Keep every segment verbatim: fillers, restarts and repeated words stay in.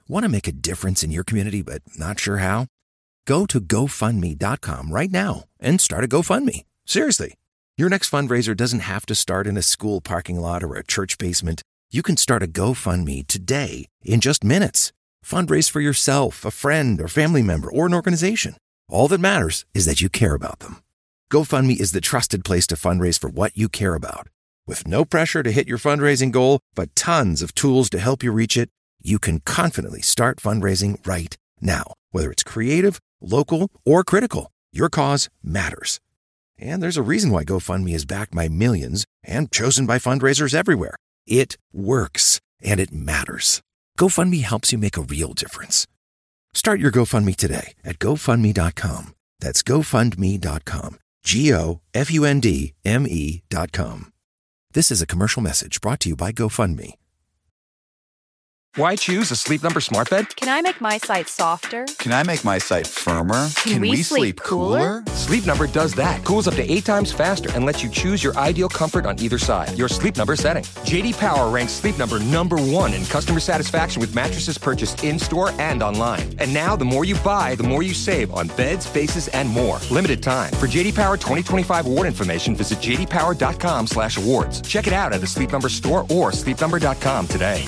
Want to make a difference in your community but not sure how? Go to go fund me dot com right now and start a GoFundMe. Seriously. Your next fundraiser doesn't have to start in a school parking lot or a church basement. You can start a GoFundMe today in just minutes. Fundraise for yourself, a friend, or family member, or an organization. All that matters is that you care about them. GoFundMe is the trusted place to fundraise for what you care about. With no pressure to hit your fundraising goal, but tons of tools to help you reach it, you can confidently start fundraising right now. Whether it's creative, local, or critical, your cause matters. And there's a reason why GoFundMe is backed by millions and chosen by fundraisers everywhere. It works, and it matters. GoFundMe helps you make a real difference. Start your GoFundMe today at go fund me dot com. That's go fund me dot com. G O F U N D M E dot com. This is a commercial message brought to you by GoFundMe. Why choose a Sleep Number smart bed? Can I make my site softer? Can I make my site firmer? Can, Can we, we sleep, sleep cooler? cooler? Sleep Number does that. Cools up to eight times faster and lets you choose your ideal comfort on either side. Your Sleep Number setting. J D Power ranks Sleep Number number one in customer satisfaction with mattresses purchased in-store and online. And now, the more you buy, the more you save on beds, bases, and more. Limited time. For J D Power twenty twenty-five award information, visit j d power dot com slash awards. Check it out at a Sleep Number store or sleep number dot com today.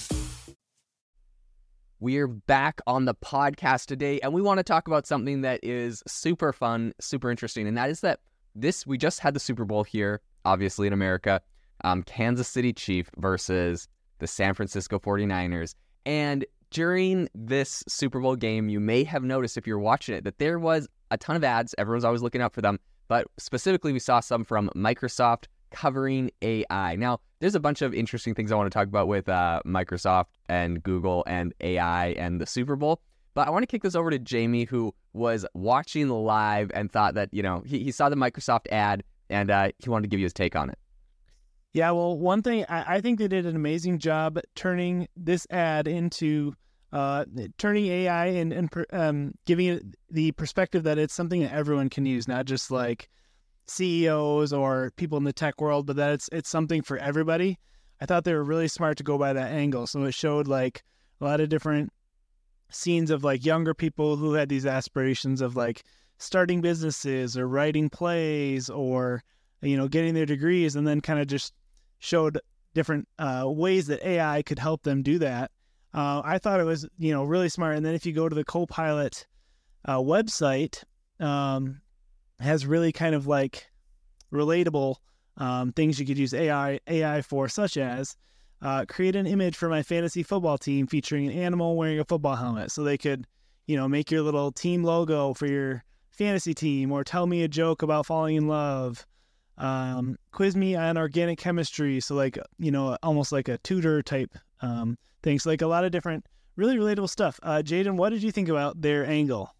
We're back on the podcast today, and we want to talk about something that is super fun, super interesting, and that is that this, we just had the Super Bowl here, obviously in America, um, Kansas City Chiefs versus the San Francisco forty-niners, and during this Super Bowl game, you may have noticed if you're watching it that there was a ton of ads. Everyone's always looking out for them, but specifically we saw some from Microsoft covering A I. Now, there's a bunch of interesting things I want to talk about with uh, Microsoft and Google and A I and the Super Bowl, but I want to kick this over to Jamie, who was watching live and thought that, you know, he, he saw the Microsoft ad and uh, he wanted to give you his take on it. Yeah, well, one thing, I, I think they did an amazing job turning this ad into, uh, turning A I and, and um, giving it the perspective that it's something that everyone can use, not just like C E Os or people in the tech world, but that it's it's something for everybody. I thought they were really smart to go by that angle. So it showed like a lot of different scenes of like younger people who had these aspirations of like starting businesses or writing plays or, you know, getting their degrees, and then kind of just showed different uh, ways that A I could help them do that. Uh, I thought it was, you know, really smart. And then if you go to the Copilot uh, website, um, has really kind of like relatable um, things you could use A I A I for, such as uh, create an image for my fantasy football team featuring an animal wearing a football helmet. So they could, you know, make your little team logo for your fantasy team, or tell me a joke about falling in love. Um, quiz me on organic chemistry. So like, you know, almost like a tutor type um, things, so like a lot of different really relatable stuff. Uh, Jaden, what did you think about their angle?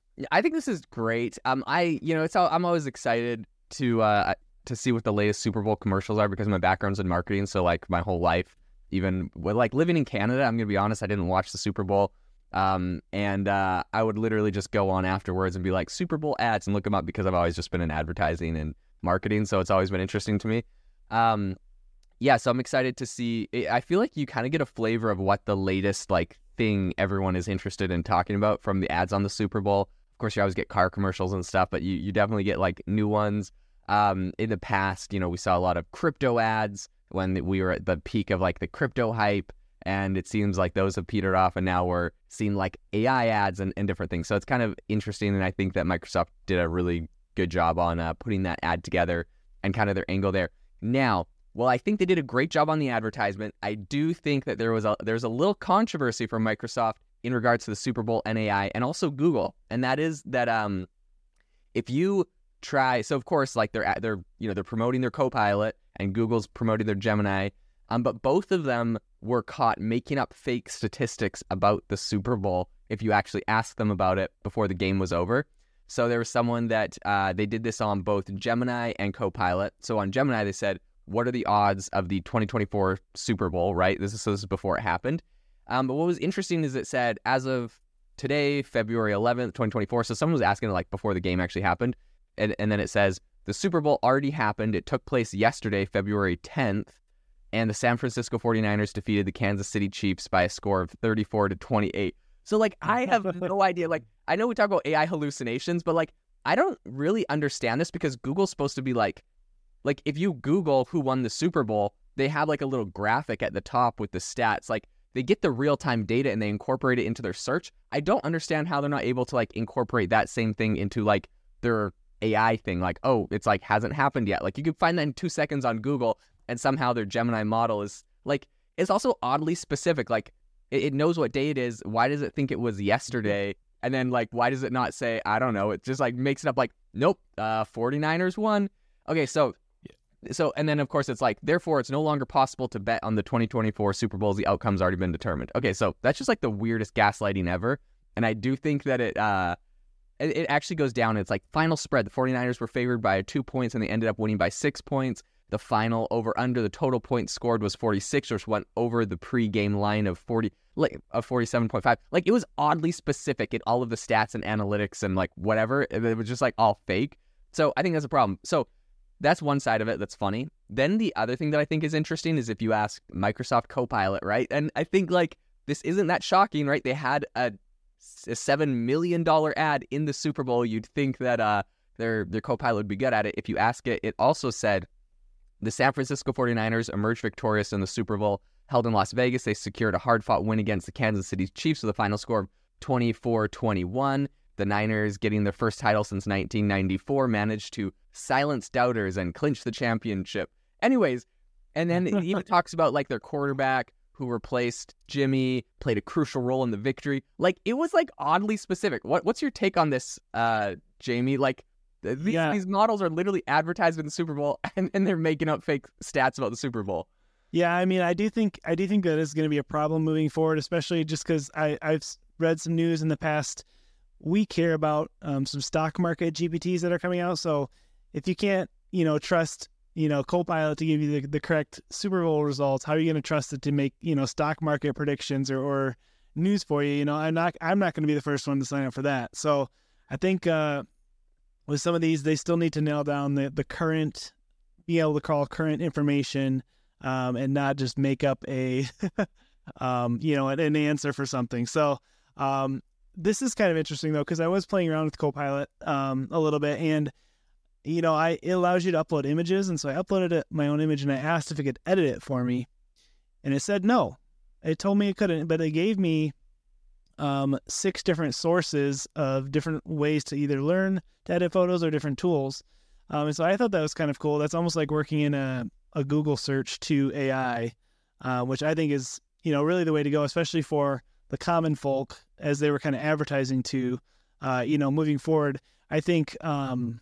I think this is great. Um, I, you know, it's all, I'm always excited to uh, to see what the latest Super Bowl commercials are, because my background's in marketing. So like my whole life, even with like living in Canada, I'm gonna be honest, I didn't watch the Super Bowl, um, and uh, I would literally just go on afterwards and be like Super Bowl ads and look them up, because I've always just been in advertising and marketing, so it's always been interesting to me. Um, yeah, so I'm excited to see. I feel like you kind of get a flavor of what the latest like thing everyone is interested in talking about from the ads on the Super Bowl. Of course, you always get car commercials and stuff, but you, you definitely get like new ones. Um, in the past, you know, we saw a lot of crypto ads when we were at the peak of like the crypto hype, and it seems like those have petered off, and now we're seeing like A I ads and, and different things. So it's kind of interesting, and I think that Microsoft did a really good job on uh, putting that ad together and kind of their angle there. Now, well, I think they did a great job on the advertisement. I do think that there was a there's a little controversy from Microsoft in regards to the Super Bowl and A I, and also Google, and that is that um, if you try, so of course, like they're they're you know they're promoting their Copilot, and Google's promoting their Gemini, um, but both of them were caught making up fake statistics about the Super Bowl if you actually asked them about it before the game was over. So there was someone that uh, they did this on both Gemini and Copilot. So on Gemini, they said, what are the odds of the twenty twenty-four Super Bowl, right? This is, so this is before it happened. Um, but what was interesting is it said, as of today, February eleventh, twenty twenty-four. So someone was asking like before the game actually happened. And, and then it says, the Super Bowl already happened. It took place yesterday, February tenth. and the San Francisco forty-niners defeated the Kansas City Chiefs by a score of thirty-four to twenty-eight. So, like, I have no idea. Like, I know we talk about A I hallucinations, but, like, I don't really understand this because Google's supposed to be, like, like, if you Google who won the Super Bowl, they have, like, a little graphic at the top with the stats. Like, they get the real-time data and they incorporate it into their search. I don't understand how they're not able to, like, incorporate that same thing into, like, their A I thing. Like, oh, it's, like, hasn't happened yet. Like, you can find that in two seconds on Google, and somehow their Gemini model is, like, it's also oddly specific. Like, it knows what day it is. Why does it think it was yesterday? And then, like, why does it not say, I don't know. It just, like, makes it up like, nope, uh, forty-niners won. Okay, so, yeah. so, and then, of course, it's like, therefore, it's no longer possible to bet on the twenty twenty-four Super Bowls. The outcome's already been determined. Okay, so that's just, like, the weirdest gaslighting ever. And I do think that it, uh, it, it actually goes down. It's like, final spread. The forty-niners were favored by two points, and they ended up winning by six points. The final over under the total points scored was forty-six, which went over the pre-game line of forty, like of forty-seven point five. Like, it was oddly specific in all of the stats and analytics and like whatever. It was just like all fake. So I think that's a problem. So that's one side of it that's funny. Then the other thing that I think is interesting is if you ask Microsoft Copilot, right? And I think like this isn't that shocking, right? They had a, a seven million dollars ad in the Super Bowl. You'd think that uh their their Copilot would be good at it. If you ask it, it also said the San Francisco forty-niners emerged victorious in the Super Bowl held in Las Vegas. They secured a hard-fought win against the Kansas City Chiefs with a final score of twenty-four twenty-one. The Niners, getting their first title since nineteen ninety-four, managed to silence doubters and clinch the championship. Anyways, and then it even talks about like their quarterback who replaced Jimmy, played a crucial role in the victory. Like, it was like oddly specific. What What's your take on this, uh, Jamie? Like, These, yeah. these models are literally advertised in the Super Bowl, and then they're making up fake stats about the Super Bowl. Yeah, I mean, I do think I do think that is going to be a problem moving forward, especially just because I I've read some news in the past week here about um, some stock market G P Ts that are coming out. So if you can't, you know, trust, you know, Copilot to give you the, the correct Super Bowl results, how are you going to trust it to make, you know, stock market predictions or, or news for you? You know, I'm not I'm not going to be the first one to sign up for that. So I think. Uh, With some of these, they still need to nail down the, the current, be able to call current information um, and not just make up a, um, you know, an, an answer for something. So um, this is kind of interesting, though, because I was playing around with Copilot um, a little bit. And, you know, I it allows you to upload images. And so I uploaded it, my own image, and I asked if it could edit it for me. And it said no. It told me it couldn't, but it gave me Um, six different sources of different ways to either learn to edit photos or different tools. Um, and so I thought that was kind of cool. That's almost like working in a, a Google search to A I, uh, which I think is, you know, really the way to go, especially for the common folk as they were kind of advertising to, uh, you know, moving forward. I think, um,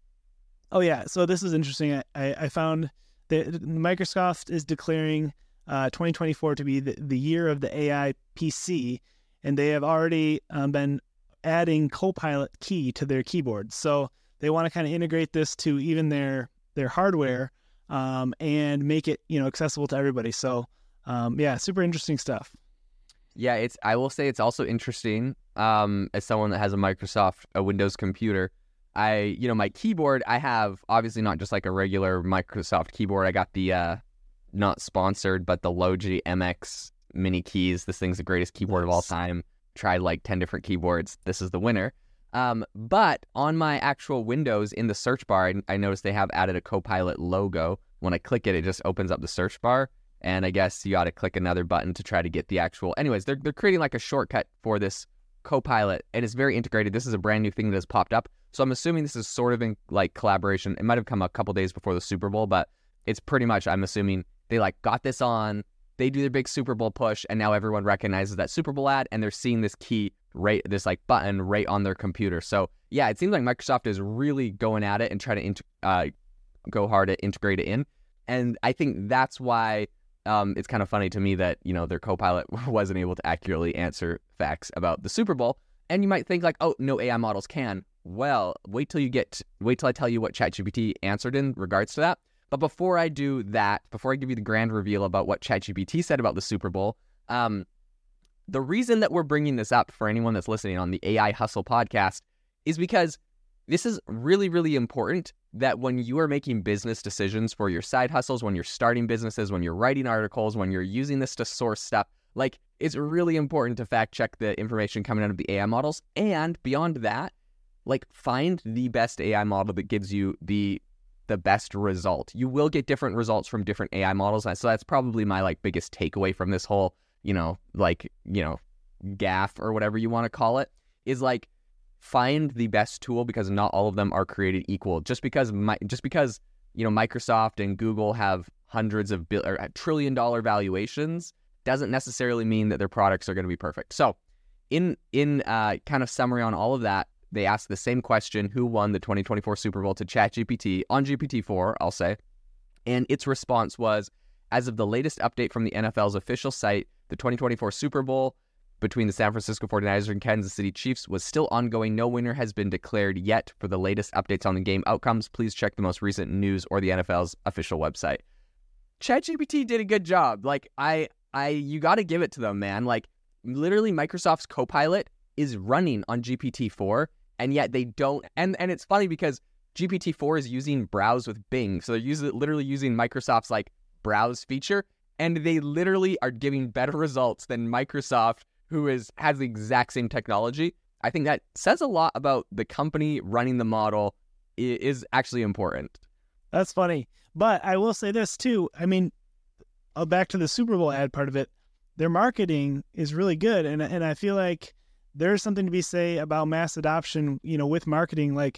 oh yeah, so this is interesting. I, I, I found that Microsoft is declaring uh, twenty twenty-four to be the, the year of the A I P C. And they have already um, been adding Copilot key to their keyboards. So they want to kind of integrate this to even their their hardware um, and make it, you know, accessible to everybody. So um, yeah, super interesting stuff. Yeah, it's. I will say it's also interesting um, as someone that has a Microsoft, a Windows computer. I, you know, my keyboard, I have obviously not just like a regular Microsoft keyboard. I got the uh, not sponsored, but the Logi M X mini keys. This thing's the greatest keyboard nice. of all time. Tried like ten different keyboards. This is the winner. Um, but on my actual Windows in the search bar, I, I noticed they have added a Copilot logo. When I click it, it just opens up the search bar. And I guess you got to click another button to try to get the actual. Anyways, they're they're creating like a shortcut for this Copilot, and it's very integrated. This is a brand new thing that has popped up. So I'm assuming this is sort of in like collaboration. It might have come a couple days before the Super Bowl, but it's pretty much, I'm assuming they like got this on. They do their big Super Bowl push, and now everyone recognizes that Super Bowl ad, and they're seeing this key right, this like button right on their computer. So yeah, it seems like Microsoft is really going at it and trying to int- uh, go hard at integrate it in. And I think that's why um, it's kind of funny to me that, you know, their Copilot wasn't able to accurately answer facts about the Super Bowl. And you might think like, oh, no A I models can. Well, wait till you get, wait till I tell you what ChatGPT answered in regards to that. But before I do that, before I give you the grand reveal about what ChatGPT said about the Super Bowl, um, the reason that we're bringing this up for anyone that's listening on the A I Hustle podcast is because this is really, really important that when you are making business decisions for your side hustles, when you're starting businesses, when you're writing articles, when you're using this to source stuff, like it's really important to fact check the information coming out of the A I models. And beyond that, like find the best A I model that gives you the the best result. You will get different results from different A I models. So that's probably my like biggest takeaway from this whole, you know, like, you know, gaffe or whatever you want to call it, is like find the best tool, because not all of them are created equal. Just because my, just because, you know, Microsoft and Google have hundreds of bill or trillion dollar valuations doesn't necessarily mean that their products are going to be perfect. So in in uh, kind of summary on all of that, they asked the same question: who won the twenty twenty-four Super Bowl to ChatGPT on G P T four, I'll say. And its response was, as of the latest update from the N F L's official site, the twenty twenty-four Super Bowl between the San Francisco forty-niners and Kansas City Chiefs was still ongoing. No winner has been declared yet. For the latest updates on the game outcomes, please check the most recent news or the N F L's official website. ChatGPT did a good job. Like, I, I, you got to give it to them, man. Like, literally, Microsoft's Copilot is running on G P T four, and yet they don't. And and it's funny because G P T four is using Browse with Bing, so they're using literally using Microsoft's like Browse feature, and they literally are giving better results than Microsoft, who is has the exact same technology. I think that says a lot about the company running the model is actually important. That's funny. But I will say this too. I mean, uh, back to the Super Bowl ad part of it, their marketing is really good. And and I feel like there's something to be say about mass adoption, you know, with marketing. Like,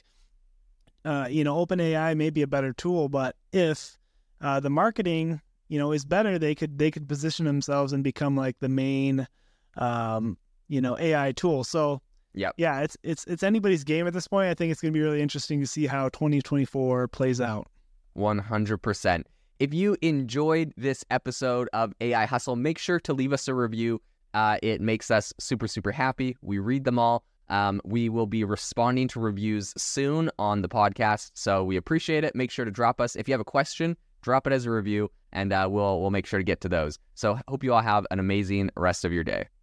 uh, you know, OpenAI may be a better tool, but if uh, the marketing, you know, is better, they could they could position themselves and become like the main um, you know, A I tool. So yeah, yeah, it's it's it's anybody's game at this point. I think it's going to be really interesting to see how twenty twenty-four plays out. one hundred percent. If you enjoyed this episode of A I Hustle, make sure to leave us a review. Uh, it makes us super, super happy. We read them all. Um, we will be responding to reviews soon on the podcast, so we appreciate it. Make sure to drop us. If you have a question, drop it as a review, and uh, we'll we'll make sure to get to those. So hope you all have an amazing rest of your day.